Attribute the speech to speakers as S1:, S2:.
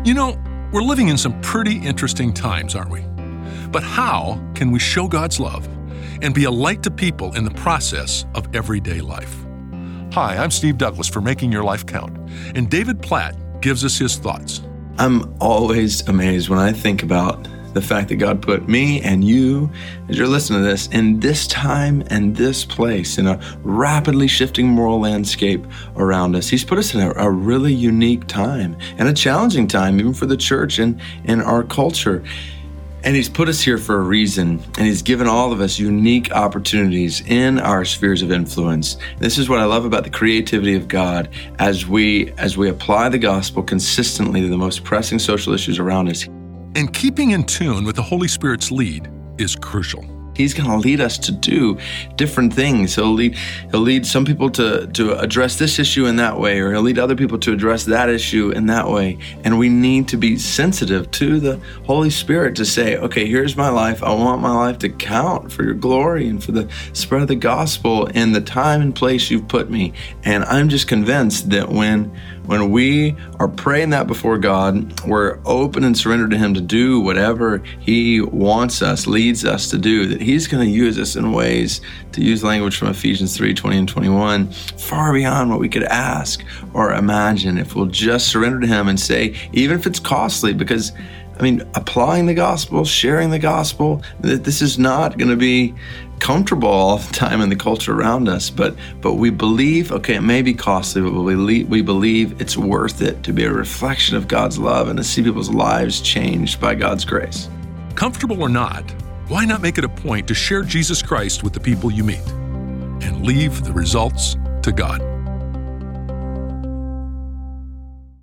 S1: You know, we're living in some pretty interesting times, aren't we? But how can we show God's love and be a light to people in the process of everyday life? Hi, I'm Steve Douglas for Making Your Life Count, and David Platt gives us his thoughts.
S2: I'm always amazed when I think about the fact that God put me and you, as you're listening to this, in this time and this place, in a rapidly shifting moral landscape around us. He's put us in a really unique time and a challenging time, even for the church and in our culture. And He's put us here for a reason, and He's given all of us unique opportunities in our spheres of influence. This is what I love about the creativity of God as we apply the gospel consistently to the most pressing social issues around us.
S1: And keeping in tune with the Holy Spirit's lead is crucial.
S2: He's going to lead us to do different things. He'll lead some people to address this issue in that way, or He'll lead other people to address that issue in that way. And we need to be sensitive to the Holy Spirit to say, okay, here's my life. I want my life to count for your glory and for the spread of the gospel in the time and place you've put me. And I'm just convinced that when we are praying that before God, we're open and surrendered to Him to do whatever He wants us, leads us to do, that He's going to use us in ways, to use language from Ephesians 3:20 and 21, far beyond what we could ask or imagine if we'll just surrender to Him and say, even if it's costly, because applying the gospel, sharing the gospel, this is not going to be comfortable all the time in the culture around us, but we believe, okay, it may be costly, but we believe it's worth it to be a reflection of God's love and to see people's lives changed by God's grace.
S1: Comfortable or not, why not make it a point to share Jesus Christ with the people you meet and leave the results to God?